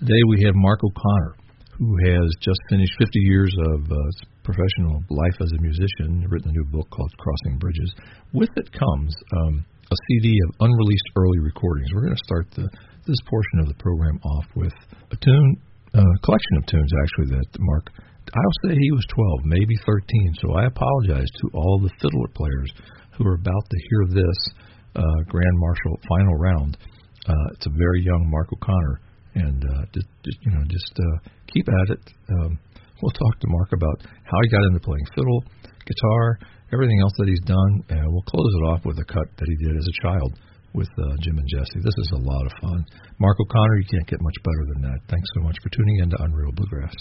Today we have Mark O'Connor, who has just finished 50 years of professional life as a musician, written a new book called Crossing Bridges. With it comes a CD of unreleased early recordings. We're going to start this portion of the program off with a collection of tunes, actually, that Mark, I'll say he was 12, maybe 13, so I apologize to all the fiddler players who are about to hear this Grand Marshal final round. It's a very young Mark O'Connor, and just keep at it. We'll talk to Mark about how he got into playing fiddle, guitar, everything else that he's done, and we'll close it off with a cut that he did as a child with Jim and Jesse. This is a lot of fun. Mark O'Connor, you can't get much better than that. Thanks so much for tuning in to Unreal Bluegrass.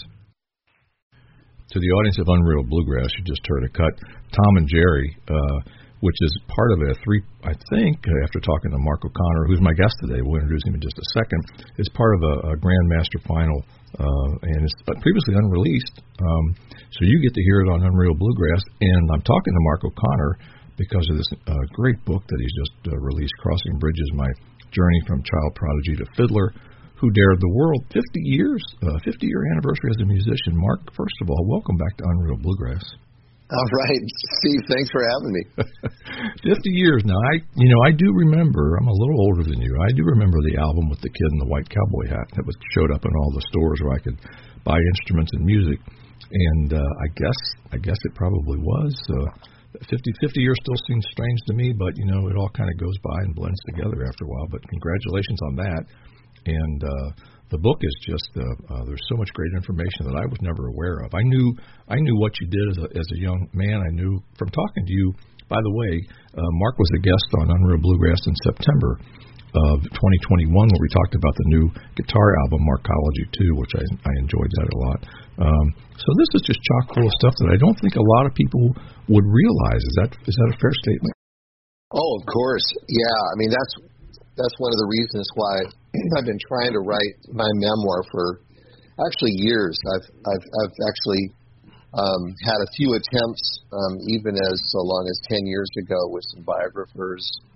To the audience of Unreal Bluegrass, you just heard a cut, Tom and Jerry, which is part of I think, after talking to Mark O'Connor, who's my guest today, we'll introduce him in just a second, is part of a Grandmaster final, and it's previously unreleased, so you get to hear it on Unreal Bluegrass, and I'm talking to Mark O'Connor because of this great book that he's just released, Crossing Bridges, My Journey from Child Prodigy to Fiddler, Who Dared the World, 50 year anniversary as a musician. Mark, first of all, welcome back to Unreal Bluegrass. All right, Steve, thanks for having me. 50 years now. I do remember, I'm a little older than you, I do remember the album with the kid in the white cowboy hat that showed up in all the stores where I could buy instruments and music. And I guess it probably was. 50 years still seems strange to me, but, it all kind of goes by and blends together after a while. But congratulations on that. And the book is just there's so much great information that I was never aware of. I knew what you did as a young man. I knew from talking to you. By the way, Mark was a guest on Unreal Bluegrass in September of 2021 where we talked about the new guitar album Markology 2, which I enjoyed that a lot. So this is just chock full of stuff that I don't think a lot of people would realize. Is that a fair statement? Oh, of course. Yeah, I mean that's one of the reasons why I've been trying to write my memoir for actually years. I've actually had a few attempts, even as so long as 10 years ago, with some biographers,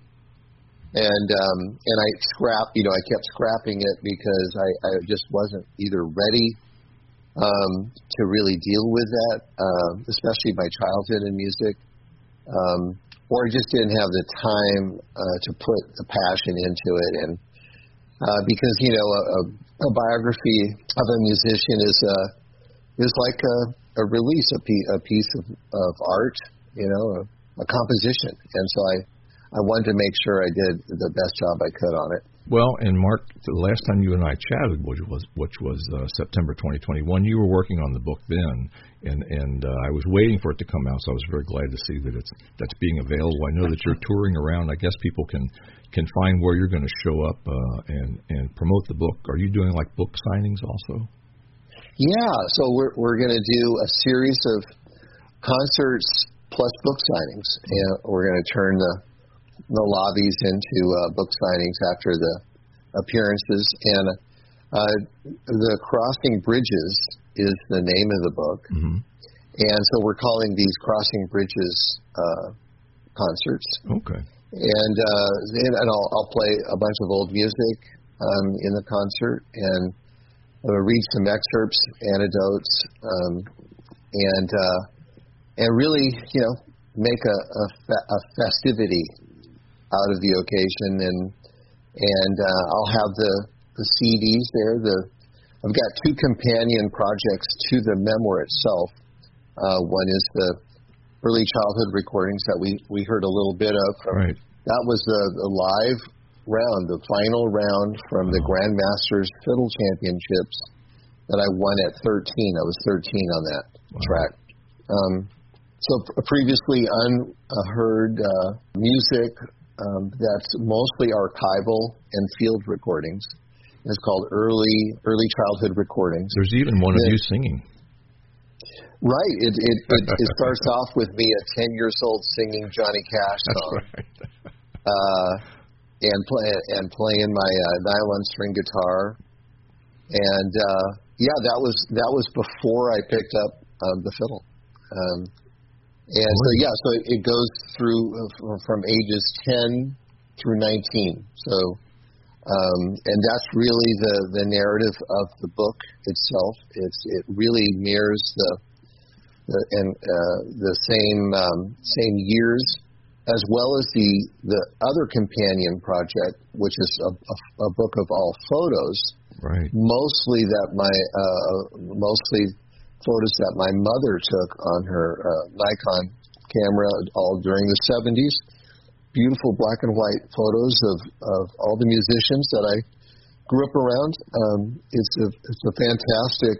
and I kept scrapping it because I just wasn't either ready to really deal with that, especially my childhood in music. Or I just didn't have the time to put the passion into it, and because a biography of a musician is like a release, a piece of art, a composition, and so I wanted to make sure I did the best job I could on it. Well, and Mark, the last time you and I chatted, which was September 2021, you were working on the book then, and I was waiting for it to come out, so I was very glad to see that that's being available. I know that you're touring around. I guess people can find where you're going to show up and promote the book. Are you doing like book signings also? Yeah, so we're going to do a series of concerts plus book signings, and we're going to turn the lobbies into book signings after the appearances. And the Crossing Bridges is the name of the book. Mm-hmm. And so we're calling these Crossing Bridges concerts. Okay. And I'll play a bunch of old music in the concert and read some excerpts, anecdotes, and really, make a festivity out of the occasion, and I'll have the CDs there. I've got two companion projects to the memoir itself. One is the early childhood recordings that we heard a little bit of. Right. That was the live round, the final round from the Grandmasters Fiddle Championships that I won at 13. I was 13 on that track. So previously unheard music. That's mostly archival and field recordings. It's called early childhood recordings. There's even one of you singing. Right. It starts off with me at 10 years old singing Johnny Cash song. That's right. and playing my nylon string guitar. And that was before I picked up the fiddle. So it goes through from ages 10 through 19. So And that's really the narrative of the book itself. It really mirrors the same years, as well as the other companion project, which is a book of all photos. Right. Mostly photos that my mother took on her Nikon camera, all during the 70s. Beautiful black and white photos of all the musicians that I grew up around. It's a fantastic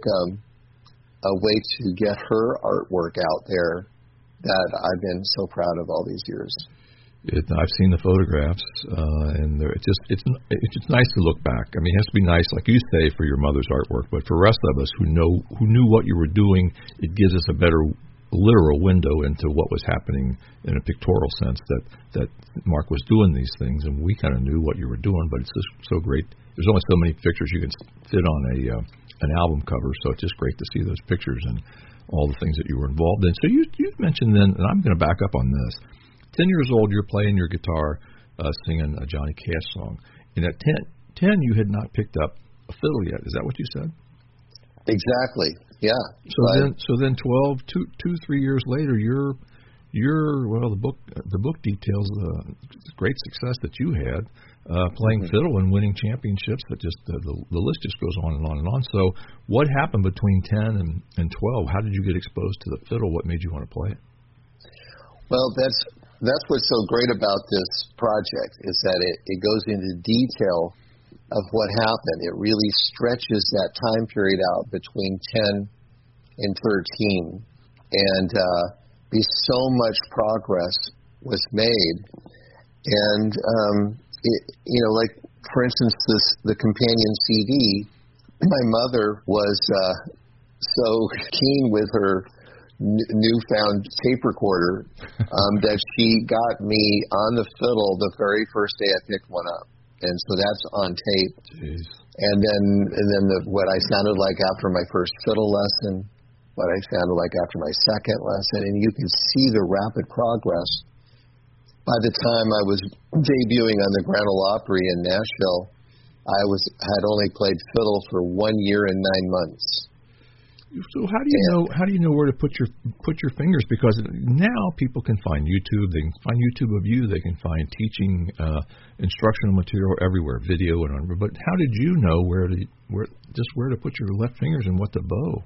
way to get her artwork out there that I've been so proud of all these years. I've seen the photographs, and it's nice to look back. I mean, it has to be nice, like you say, for your mother's artwork, but for the rest of us who knew what you were doing, it gives us a better literal window into what was happening in a pictorial sense, that Mark was doing these things, and we kind of knew what you were doing. But it's just so great. There's only so many pictures you can fit on an album cover, so it's just great to see those pictures and all the things that you were involved in. So you mentioned then, and I'm going to back up on this. 10 years old, you're playing your guitar, singing a Johnny Cash song. And at 10, you had not picked up a fiddle yet. Is that what you said? Exactly. Yeah. So then 3 years later, the book details the great success that you had playing fiddle and winning championships. That just the list just goes on and on and on. So what happened between 10 and 12? How did you get exposed to the fiddle? What made you want to play it? Well, that's what's so great about this project, is that it goes into detail of what happened. It really stretches that time period out between 10 and 13, and so much progress was made. And like for instance, the companion CD, my mother was so keen with her newfound tape recorder that she got me on the fiddle the very first day I picked one up, and so that's on tape. Jeez. And then what I sounded like after my first fiddle lesson, what I sounded like after my second lesson, and you can see the rapid progress. By the time I was debuting on the Grand Ole Opry in Nashville, I had only played fiddle for 1 year and 9 months. So how do you know where to put your fingers? Because now people can find YouTube. They can find YouTube of you. They can find teaching instructional material everywhere, video and on. But how did you know where to put your left fingers and what to bow?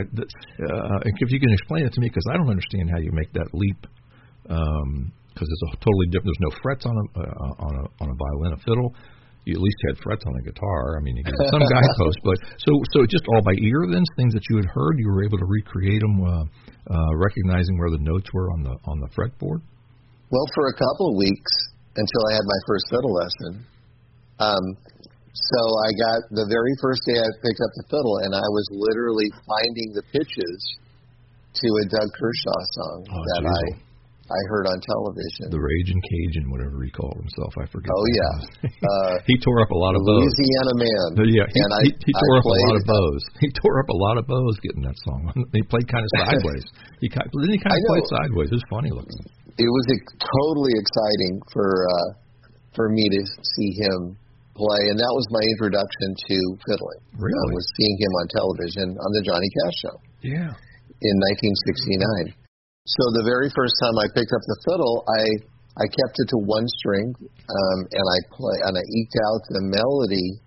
If you can explain it to me, because I don't understand how you make that leap. Because it's a totally different. There's no frets on a violin, a fiddle. You at least had frets on a guitar. I mean, you get some guideposts, but so just all by ear then, things that you had heard, you were able to recreate them, recognizing where the notes were on the fretboard. Well, for a couple of weeks until I had my first fiddle lesson. So I got the very first day I picked up the fiddle, and I was literally finding the pitches to a Doug Kershaw song I heard on television. The Ragin' Cajun, whatever he called himself, I forget. Oh, yeah. He tore up a lot of bows. Louisiana Man. Yeah, he tore up a lot of bows. He tore up a lot of bows getting that song. He played kind of sideways. Didn't he kind of play sideways? It was funny looking. It was totally exciting for me to see him play, and that was my introduction to fiddling. Really? Was seeing him on television on the Johnny Cash Show. Yeah. In 1969. So the very first time I picked up the fiddle, I kept it to one string, and I eked out the melody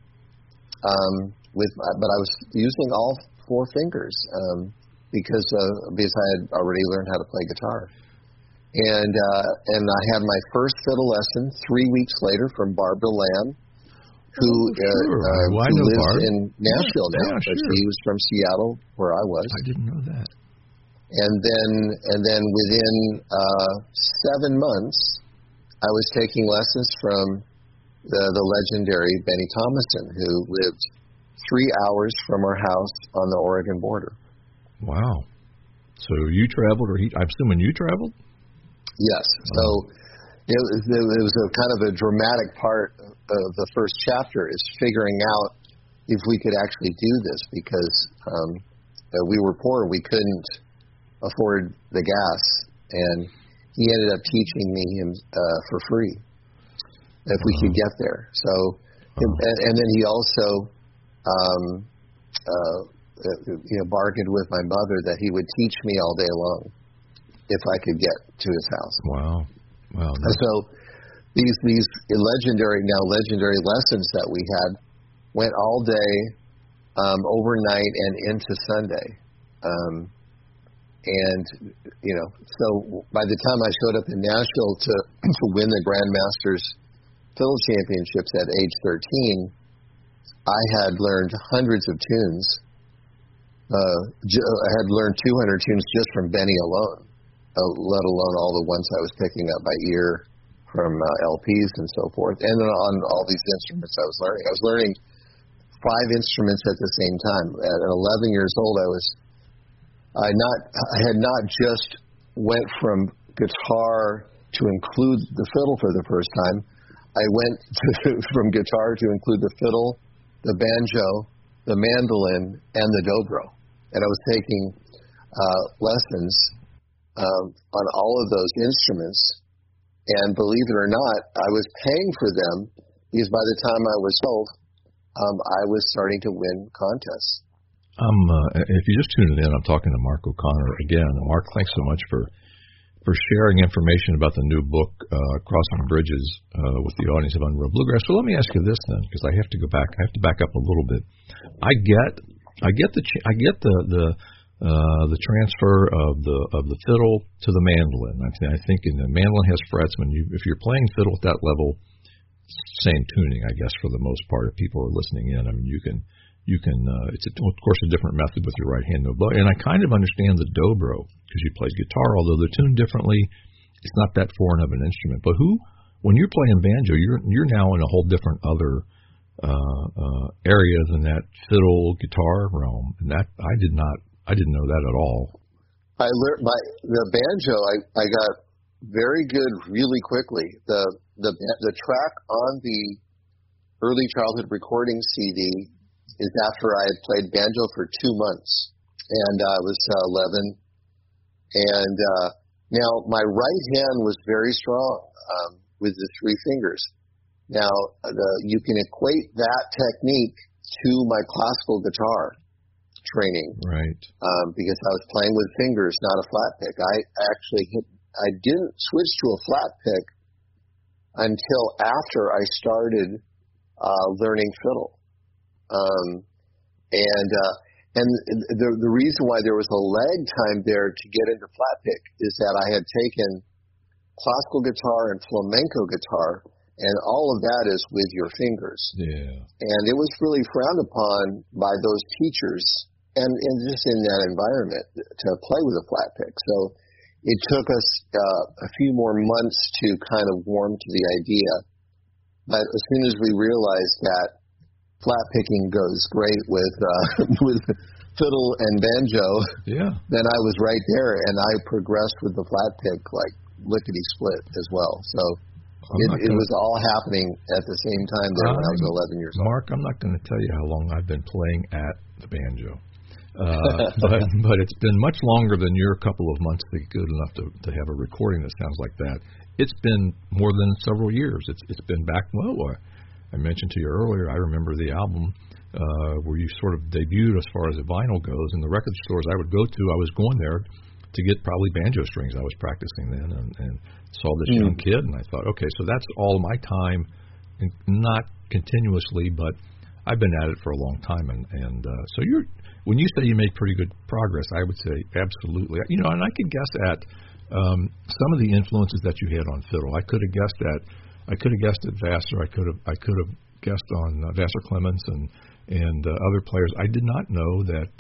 but I was using all four fingers because I had already learned how to play guitar. And I had my first fiddle lesson 3 weeks later from Barbara Lamb, who lives in Nashville now, but she was from Seattle, where I was. I didn't know that. And then within 7 months, I was taking lessons from the legendary Benny Thomason, who lived 3 hours from our house on the Oregon border. Wow. So you traveled, I'm assuming you traveled? Yes. So it was a kind of a dramatic part of the first chapter, is figuring out if we could actually do this, because we were poor. We couldn't afford the gas, and he ended up teaching me for free if we could get there. So And then he also, bargained with my mother that he would teach me all day long if I could get to his house. Wow. And so these legendary lessons that we had went all day, overnight, and into Sunday. So by the time I showed up in Nashville to win the Grandmasters Fiddle Championships at age 13, I had learned hundreds of tunes. I had learned 200 tunes just from Benny alone, let alone all the ones I was picking up by ear from LPs and so forth, and then on all these instruments I was learning. I was learning 5 instruments at the same time. At 11 years old, I had not just went from guitar to include the fiddle for the first time. I went from guitar to include the fiddle, the banjo, the mandolin, and the dobro. And I was taking lessons on all of those instruments. And believe it or not, I was paying for them because by the time I was sold, I was starting to win contests. If you just tuned in, I'm talking to Mark O'Connor again. Mark, thanks so much for sharing information about the new book, Crossing Bridges, with the audience of Unreal Bluegrass. So let me ask you this then, because I have to go back. I have to back up a little bit. I get the transfer of the fiddle to the mandolin. I think in the mandolin has frets. If you're playing fiddle at that level, same tuning, I guess, for the most part. If people are listening in, you can. It's of course a different method with your right hand oboe, and I kind of understand the dobro because you played guitar, although they're tuned differently. It's not that foreign of an instrument. But when you're playing banjo, you're now in a whole different other area than that fiddle guitar realm, and that I didn't know that at all. I learned the banjo. I got very good really quickly. The track on the early childhood recording CD is after I had played banjo for 2 months, and I was 11. And now my right hand was very strong with the 3 fingers. Now you can equate that technique to my classical guitar training, right? Because I was playing with fingers, not a flat pick. I didn't switch to a flat pick until after I started learning fiddle. And the reason why there was a lag time there to get into flat pick is that I had taken classical guitar and flamenco guitar, and all of that is with your fingers. Yeah. And it was really frowned upon by those teachers and just in that environment to play with a flat pick. So it took us a few more months to kind of warm to the idea. But as soon as we realized that flat picking goes great with fiddle and banjo, then I was right there, and I progressed with the flat pick like lickety split as well. So it was all happening at the same time there when I was 11 years old. Mark, I'm not going to tell you how long I've been playing at the banjo, but it's been much longer than your couple of months to get good enough to have a recording that sounds like that. It's been more than several years. It's been back. I mentioned to you earlier, I remember the album where you sort of debuted as far as the vinyl goes, and the record stores I would go to, I was going there to get probably banjo strings. I was practicing then and saw this young kid, and I thought, okay, so that's all my time, and not continuously, but I've been at it for a long time. And so when you say you made pretty good progress, I would say absolutely. And I could guess at some of the influences that you had on fiddle. I could have guessed at Vassar. I could have guessed on Vassar Clements and other players. I did not know that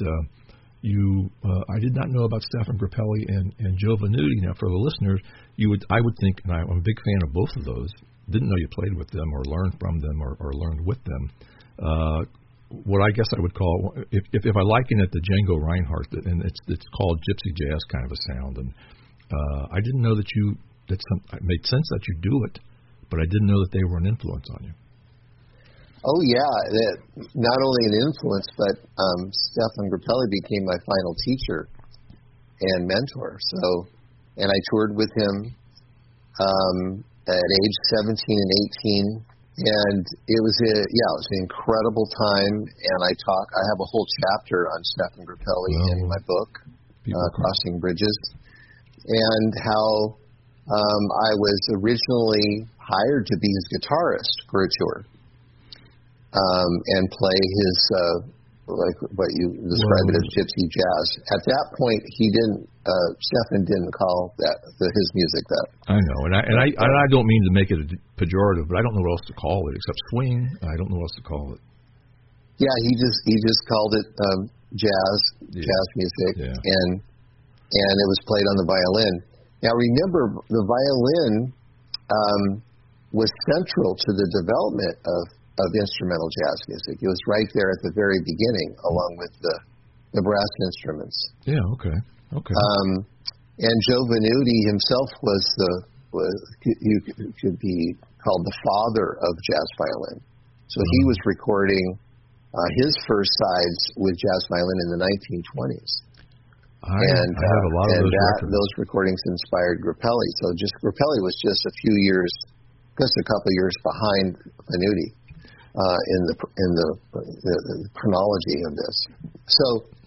I did not know about Stefan Grappelli and Joe Venuti. Now, for the listeners, I would think, and I'm a big fan of both of those. Didn't know you played with them or learned from them or learned with them. What I guess I would call, if I liken it to Django Reinhardt, and it's called gypsy jazz kind of a sound. And I didn't know that it made sense that you do it. But I didn't know that they were an influence on you. Oh, yeah. Not only an influence, but Stefan Grappelli became my final teacher and mentor. And I toured with him at age 17 and 18 And it was it was an incredible time. And I have a whole chapter on Stephen Grappelli in my book, Crossing Bridges, and how I was originally hired to be his guitarist for a tour and play his like what you describe it as gypsy jazz. At that point, Stephen didn't call his music that. I know, and I don't mean to make it a pejorative, but I don't know what else to call it except swing. I don't know what else to call it. Yeah, he just called it jazz music, and it was played on the violin. Now remember, the violin was central to the development of instrumental jazz music. It was right there at the very beginning, along with the brass instruments. Yeah. Okay. And Joe Venuti himself you could be called the father of jazz violin. So he was recording his first sides with jazz violin in the 1920s. I have a lot of those recordings inspired Grappelli. So Grappelli was just a couple years behind Venuti. In the chronology of this. So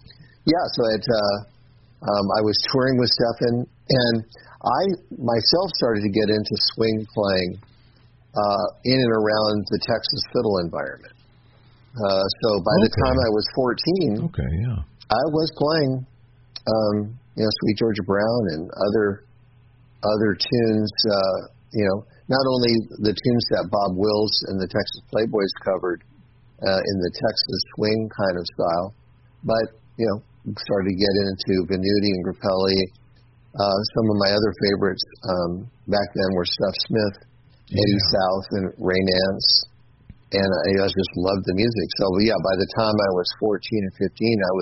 I was touring with Stephen, and I myself started to get into swing playing in and around the Texas fiddle environment. So by the time I was 14, I was playing Sweet Georgia Brown and other tunes, not only the tunes that Bob Wills and the Texas Playboys covered in the Texas swing kind of style, but, started to get into Venuti and Grappelli. Some of my other favorites back then were Stuff Smith, Eddie South, and Ray Nance, and I just loved the music. So, by the time I was 14 and 15,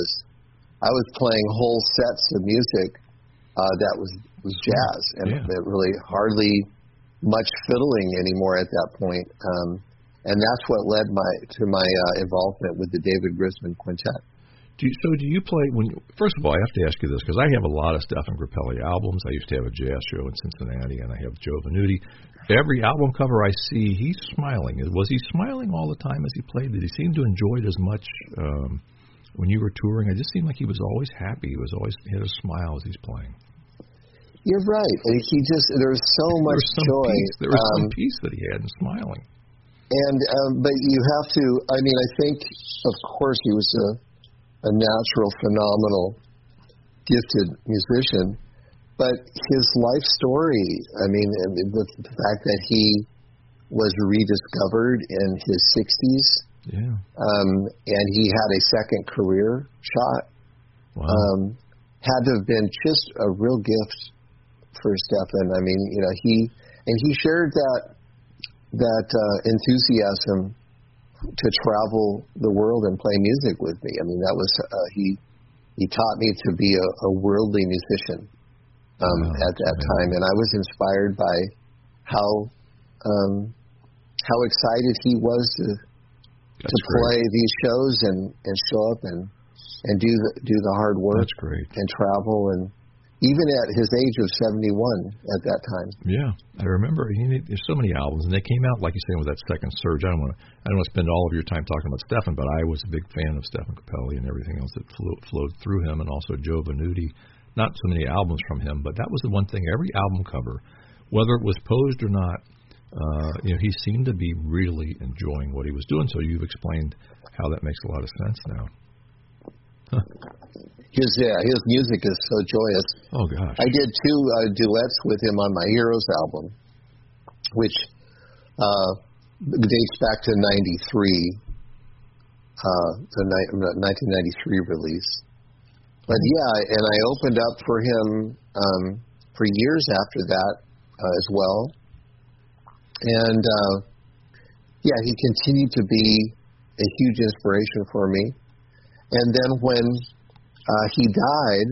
I was playing whole sets of music that was jazz, and it really hardly much fiddling anymore at that point, and that's what led to my involvement with the David Grisman Quintet. Do you play first of all, I have to ask you this, because I have a lot of Stephen Grappelli albums. I used to have a jazz show in Cincinnati, and I have Joe Venuti. Every album cover I see, he's smiling. Was he smiling all the time as he played? Did he seem to enjoy it as much when you were touring? It just seemed like he was always happy. He had a smile as he's playing. You're right. There was so much joy. There was some peace that he had in smiling. And but you have to. I think, of course, he was a natural, phenomenal, gifted musician. But his life story. The fact that he was rediscovered in his 60s. Yeah. And he had a second career shot. Wow. Had to have been just a real gift for Stephen. He shared that enthusiasm to travel the world and play music with me. That was he taught me to be a worldly musician at that time, and I was inspired by how excited he was to play these shows and show up and do the hard work. That's great. And travel, and even at his age of 71 at that time. Yeah, I remember. There's so many albums, and they came out, like you say, with that second surge. I don't want to spend all of your time talking about Stephen, but I was a big fan of Stephen Grappelli and everything else that flowed through him, and also Joe Venuti. Not so many albums from him, but that was the one thing. Every album cover, whether it was posed or not, he seemed to be really enjoying what he was doing. So you've explained how that makes a lot of sense now. Huh. His music is so joyous. Oh gosh! I did 2 duets with him on my Heroes album, which dates back to '93, the 1993 release. But and I opened up for him for years after that as well, and he continued to be a huge inspiration for me. And then when he died,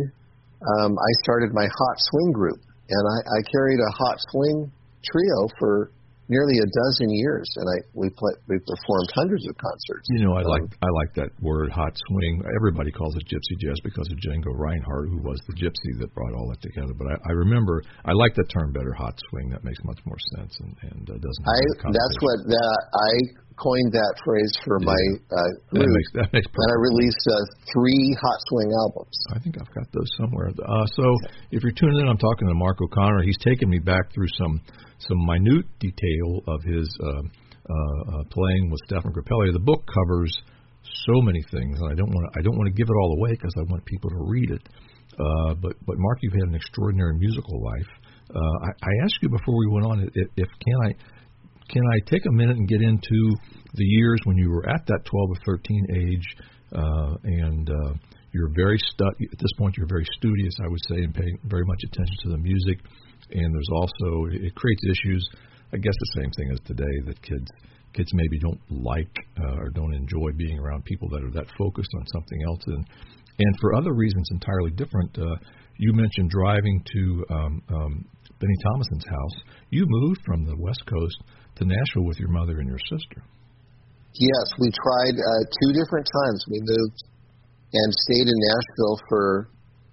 I started my Hot Swing group, and I carried a Hot Swing trio for nearly a dozen years, and we performed hundreds of concerts. You know, I like that word, hot swing. Everybody calls it gypsy jazz because of Django Reinhardt, who was the gypsy that brought all that together. But I remember, I like the term better, hot swing. That makes much more sense and doesn't. That's what I coined that phrase for my group. That makes and I released 3 hot swing albums. I think I've got those somewhere. So if you're tuning in, I'm talking to Mark O'Connor. He's taken me back through some minute detail of his playing with Stefan Grappelli. The book covers so many things, and I don't want to give it all away because I want people to read it. But Mark, you've had an extraordinary musical life. I asked you before we went on if can I take a minute and get into the years when you were at that 12 or 13 age, and you're very at this point you're very studious, I would say, and paying very much attention to the music. And there's also, it creates issues, I guess the same thing as today, that kids maybe don't like or don't enjoy being around people that are that focused on something else. And for other reasons entirely different, you mentioned driving to Benny Thomason's house. You moved from the West Coast to Nashville with your mother and your sister. Yes, we tried 2 different times. We moved and stayed in Nashville for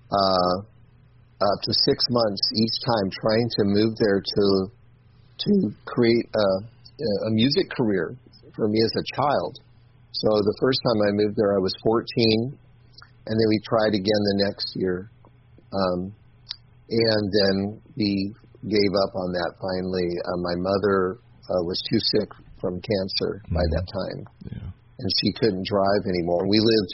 up to 6 months each time, trying to move there to create a music career for me as a child. So the first time I moved there, I was 14, and then we tried again the next year. And then we gave up on that finally. My mother was too sick from cancer by that time, and she couldn't drive anymore. We lived,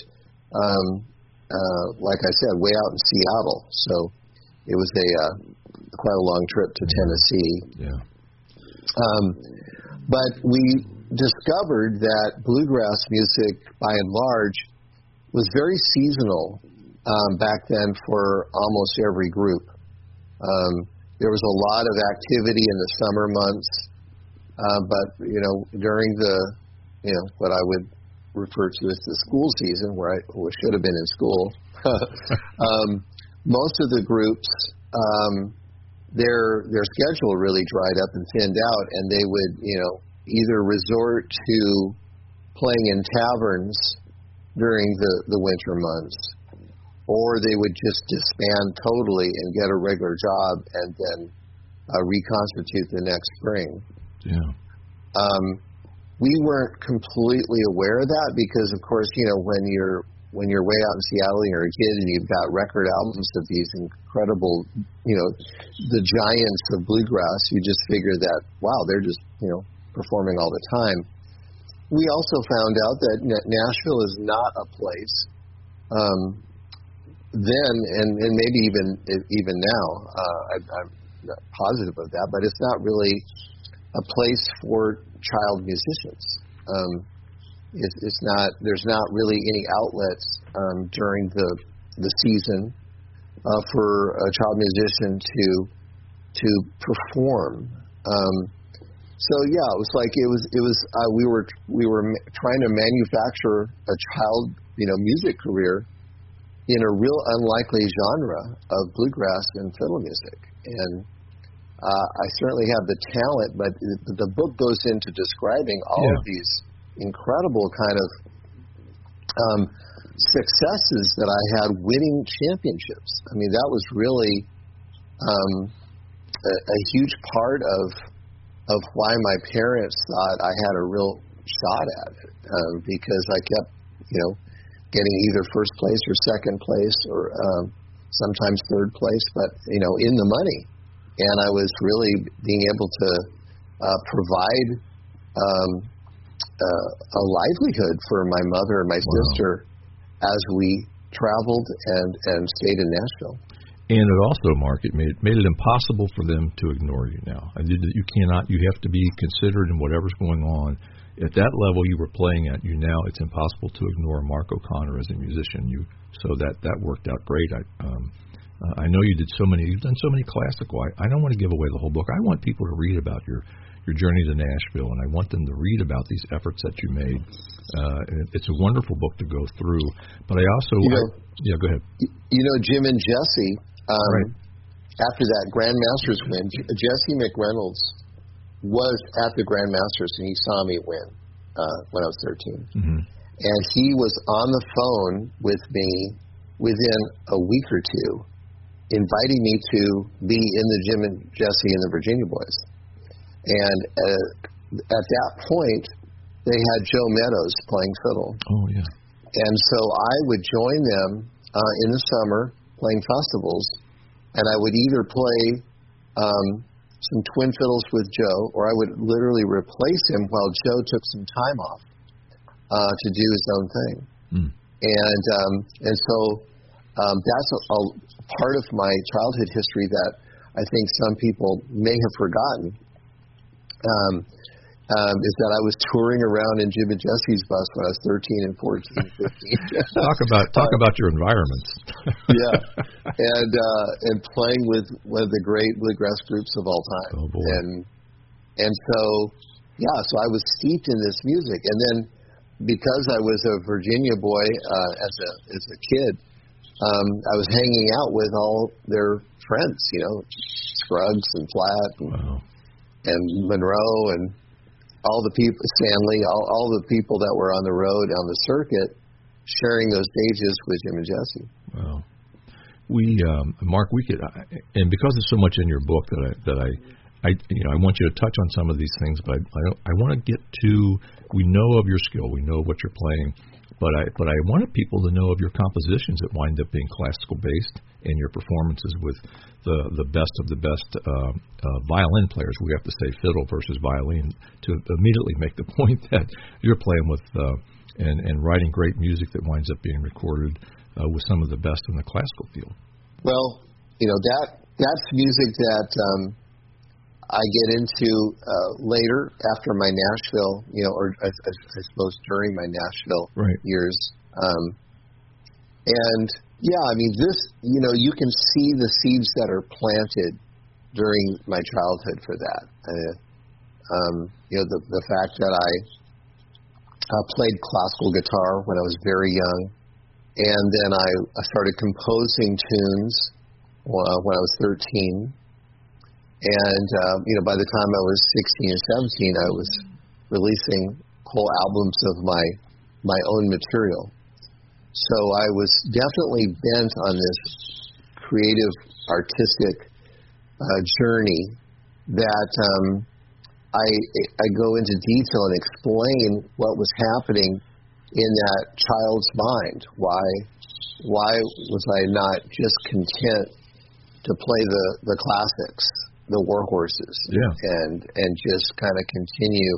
like I said, way out in Seattle, so it was quite a long trip to Tennessee. Yeah. But we discovered that bluegrass music, by and large, was very seasonal back then for almost every group. There was a lot of activity in the summer months, but during the what I would refer to as the school season, where I should have been in school, most of the groups, their schedule really dried up and thinned out, and they would either resort to playing in taverns during the winter months, or they would just disband totally and get a regular job and then reconstitute the next spring. Yeah. We weren't completely aware of that because, of course, when you're way out in Seattle and you're a kid and you've got record albums of these incredible, the giants of bluegrass, you just figure that, wow, they're just, performing all the time. We also found out that Nashville is not a place then, and maybe even now, I'm not positive of that, but it's not really a place for child musicians. It's not. There's not really any outlets during the season for a child musician to perform. So yeah, it was like we were trying to manufacture a child music career in a real unlikely genre of bluegrass and fiddle music, and I certainly have the talent, but the book goes into describing all of these incredible kind of successes that I had winning championships. I mean, that was really a huge part of why my parents thought I had a real shot at it, because I kept, getting either first place or second place or sometimes third place, but, in the money. And I was really being able to provide a livelihood for my mother and my sister as we traveled and stayed in Nashville. And it also, Mark, it made it impossible for them to ignore you now. You cannot. You have to be considered in whatever's going on. At that level you were playing at, now it's impossible to ignore Mark O'Connor as a musician. So that worked out great. I know you've done so many classical. I don't want to give away the whole book. I want people to read about your journey to Nashville, and I want them to read about these efforts that you made. It's a wonderful book to go through. But I also, go ahead. Jim and Jesse, after that Grand Masters win, Jesse McReynolds was at the Grand Masters, and he saw me win when I was 13. Mm-hmm. And he was on the phone with me within a week or two, inviting me to be in the Jim and Jesse and the Virginia Boys. And at that point, they had Joe Meadows playing fiddle. Oh, yeah. And so I would join them in the summer playing festivals, and I would either play some twin fiddles with Joe, or I would literally replace him while Joe took some time off to do his own thing. Mm. And so that's a part of my childhood history that I think some people may have forgotten. Is that I was touring around in Jim and Jesse's bus when I was 13 and 14, 15. Talk about your environments. Yeah, and playing with one of the great bluegrass groups of all time. Oh boy. And so so I was steeped in this music, and then because I was a Virginia boy as a kid, I was hanging out with all their friends, Scruggs and Flatt and Monroe and all the people, Stanley, all the people that were on the road, on the circuit, sharing those stages with Jim and Jesse. Wow. Mark, we could, and because there's so much in your book that I want you to touch on some of these things, but I want to get to, we know of your skill, we know what you're playing, but I wanted people to know of your compositions that wind up being classical based, and your performances with the best of the best violin players. We have to say fiddle versus violin to immediately make the point that you're playing with and writing great music that winds up being recorded with some of the best in the classical field. Well, that's music that I get into later after my Nashville, or I suppose during my Nashville years. And this, you can see the seeds that are planted during my childhood for that. The fact that I played classical guitar when I was very young, and then I started composing tunes when I was 13. And, by the time I was 16 or 17, I was releasing whole albums of my own material. So I was definitely bent on this creative, artistic journey that I go into detail and explain what was happening in that child's mind. Why was I not just content to play the classics, the war horses, and just kind of continue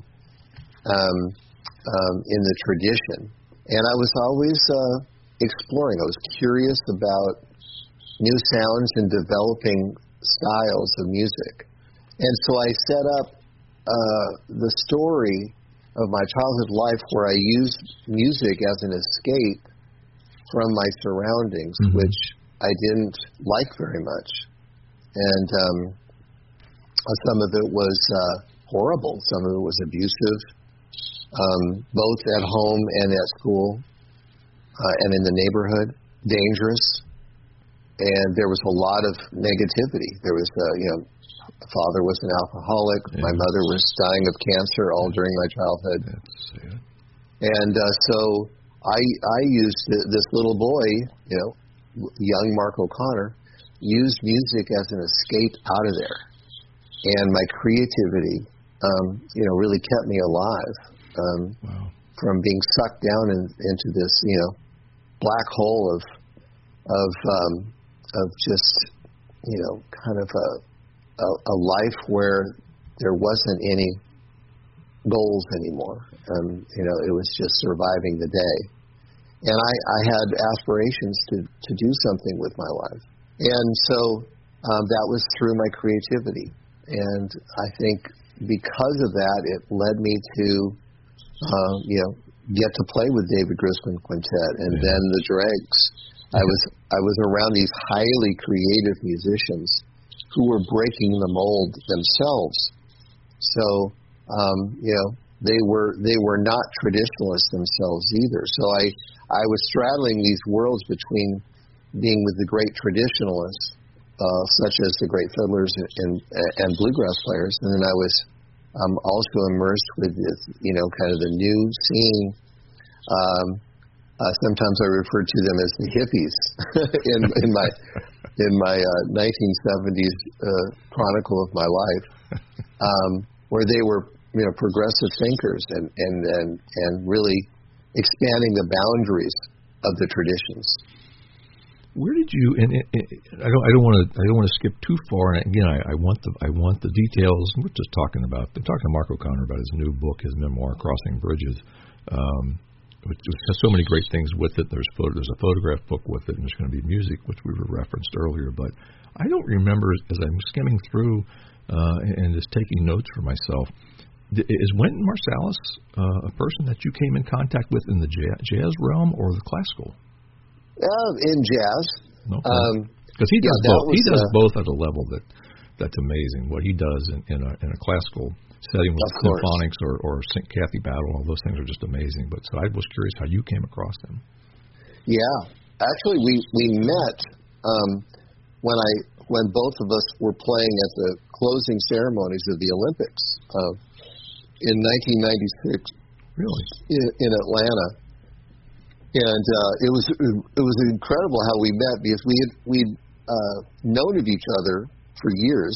in the tradition? And I was always exploring. I was curious about new sounds and developing styles of music. And so I set up the story of my childhood life where I used music as an escape from my surroundings, which I didn't like very much. And some of it was horrible. Some of it was abusive, both at home and at school and in the neighborhood, dangerous. And there was a lot of negativity. There was, father was an alcoholic. Yeah. My mother was dying of cancer all during my childhood. And so I used this little boy, young Mark O'Connor, used music as an escape out of there. And my creativity, really kept me alive from being sucked down into this, black hole of just, kind of a life where there wasn't any goals anymore. It was just surviving the day. And I had aspirations to do something with my life. And so that was through my creativity. And I think because of that, it led me to, get to play with David Grisman Quintet and then the Dregs. I was around these highly creative musicians who were breaking the mold themselves. So, they were not traditionalists themselves either. So I was straddling these worlds between being with the great traditionalists, such as the great fiddlers and bluegrass players, and then I was I'm also immersed with this, kind of the new scene. Sometimes I refer to them as the hippies in my 1970s chronicle of my life, where they were progressive thinkers and really expanding the boundaries of the traditions. Where did you? And I don't want to skip too far. And again, I want the details. We're just talking to Mark O'Connor about his new book, his memoir, Crossing Bridges, which has so many great things with it. There's a photograph book with it, and there's going to be music, which we referenced earlier. But I don't remember, as I'm skimming through and just taking notes for myself. Is Wynton Marsalis a person that you came in contact with in the jazz realm or the classical? In jazz. Okay. Because he does both. He does both at a level that's amazing. What he does in a classical setting with symphonics or St. Kathy Battle, all those things are just amazing. But so I was curious how you came across him. Yeah, actually, we met when both of us were playing at the closing ceremonies of the Olympics in 1996. Really? In Atlanta. And it was incredible how we met because we'd known of each other for years.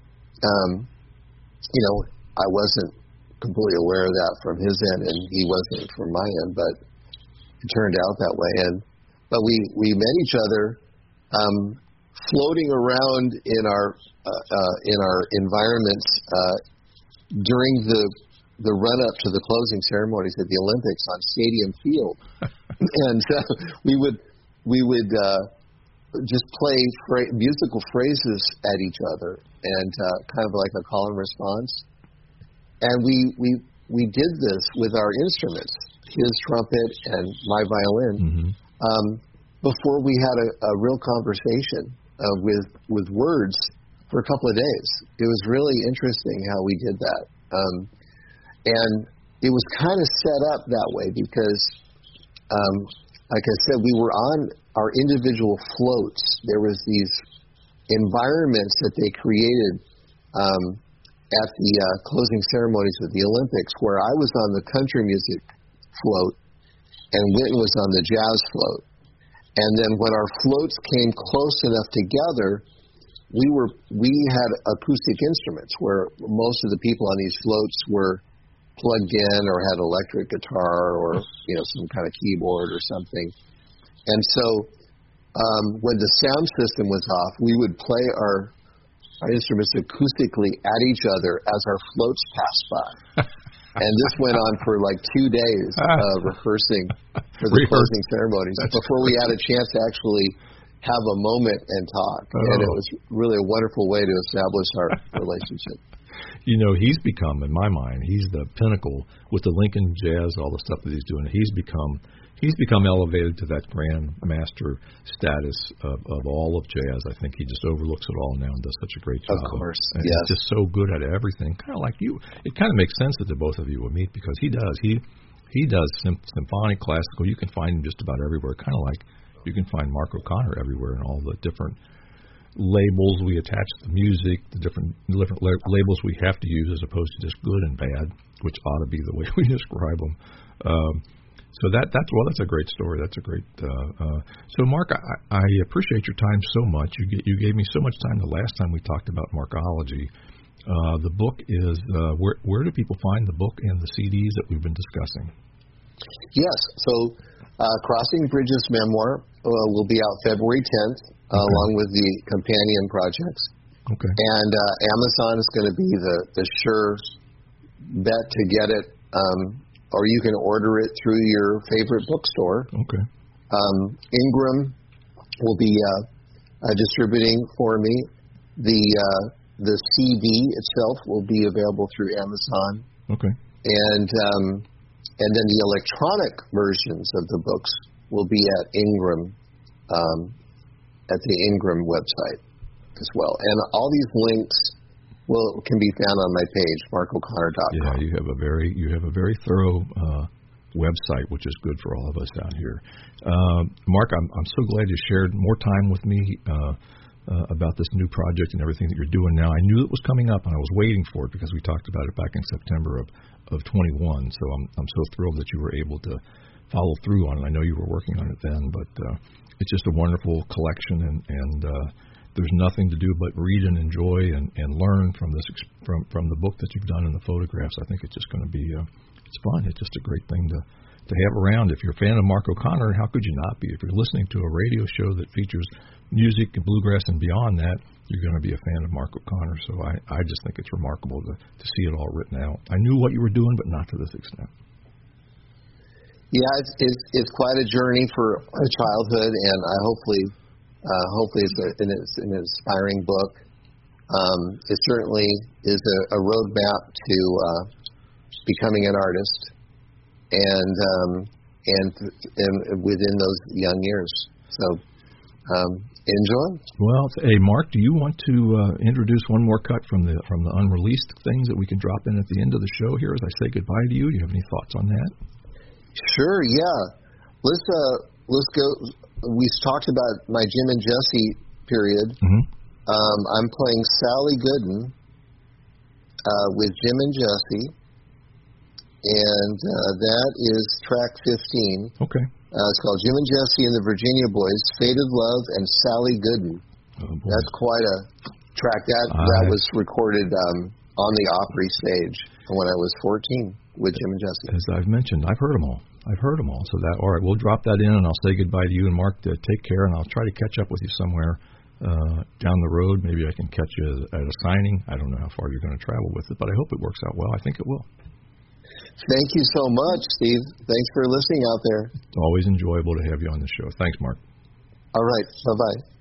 I wasn't completely aware of that from his end, and he wasn't from my end, but it turned out that way. But we met each other floating around in our environments during the run-up to the closing ceremonies at the Olympics on Stadium Field. And we would just play musical phrases at each other and kind of like a call and response. And we did this with our instruments, his trumpet and my violin, before we had a real conversation with words for a couple of days. It was really interesting how we did that. And it was kind of set up that way because, like I said, we were on our individual floats. There was these environments that they created at the closing ceremonies of the Olympics where I was on the country music float and Wynton was on the jazz float. And then when our floats came close enough together, we had acoustic instruments where most of the people on these floats were plugged in or had electric guitar or some kind of keyboard or something. And so when the sound system was off, we would play our instruments acoustically at each other as our floats passed by. And this went on for like 2 days rehearsing for the closing ceremonies before we had a chance to actually have a moment and talk. And it was really a wonderful way to establish our relationship. He's become, in my mind, he's the pinnacle with the Lincoln Jazz, all the stuff that he's doing. He's become elevated to that grand master status of all of jazz. I think he just overlooks it all now and does such a great job. Of course, and yes. He's just so good at everything, kind of like you. It kind of makes sense that the both of you would meet because he does. He does symphonic, classical. You can find him just about everywhere, kind of like you can find Mark O'Connor everywhere in all the different labels we attach to the music, the different labels we have to use as opposed to just good and bad, which ought to be the way we describe them. So that's a great story. That's a great. So Mark, I appreciate your time so much. You gave me so much time the last time we talked about Markology. The book is where do people find the book and the CDs that we've been discussing? Yes. So Crossing Bridges memoir will be out February 10th. Along with the companion projects. Okay. And Amazon is going to be the sure bet to get it, or you can order it through your favorite bookstore. Okay. Ingram will be distributing for me. The CD itself will be available through Amazon. Okay. And then the electronic versions of the books will be at Ingram. At the Ingram website as well. And all these links can be found on my page, marko'connor.com. Yeah, you have a very thorough website, which is good for all of us out here. Mark, I'm so glad you shared more time with me. I appreciate your time so much. You gave me so much time the last time we talked about Markology. The book is where do people find the book and the CDs that we've been discussing? Yes. So Crossing Bridges memoir will be out February 10th, along with the companion projects. Okay. about this new project and everything that you're doing now. I knew it was coming up, and I was waiting for it because we talked about it back in September of 21. So I'm so thrilled that you were able to follow through on it. I know you were working on it then, but it's just a wonderful collection, and there's nothing to do but read and enjoy and learn from this from the book that you've done and the photographs. I think it's just going to be it's fun. It's just a great thing to have around. If you're a fan of Mark O'Connor, how could you not be? If you're listening to a radio show that features music and bluegrass and beyond that, you're going to be a fan of Mark O'Connor. So I just think it's remarkable to see it all written out. I knew what you were doing, but not to this extent. Yeah, it's quite a journey for a childhood, and I hopefully it's an inspiring book. It certainly is a roadmap to becoming an artist, and within those young years. So enjoy. Well, hey Mark, do you want to introduce one more cut from the unreleased things that we can drop in at the end of the show here as I say goodbye to you? Do you have any thoughts on that? Sure. Yeah. Let's go. We talked about my Jim and Jesse period. Mm-hmm. I'm playing Sally Gooden with Jim and Jesse, and that is track 15. Okay. It's called Jim and Jesse and the Virginia Boys, Faded Love and Sally Gooden. Oh, that's quite a track. That was recorded on the Opry stage when I was 14 with Jim and Jesse. As I've mentioned, I've heard them all. So all right, we'll drop that in, and I'll say goodbye to you. And Mark, take care, and I'll try to catch up with you somewhere down the road. Maybe I can catch you at a signing. I don't know how far you're going to travel with it, but I hope it works out well. I think it will. Thank you so much, Steve. Thanks for listening out there. It's always enjoyable to have you on the show. Thanks, Mark. All right. Bye-bye.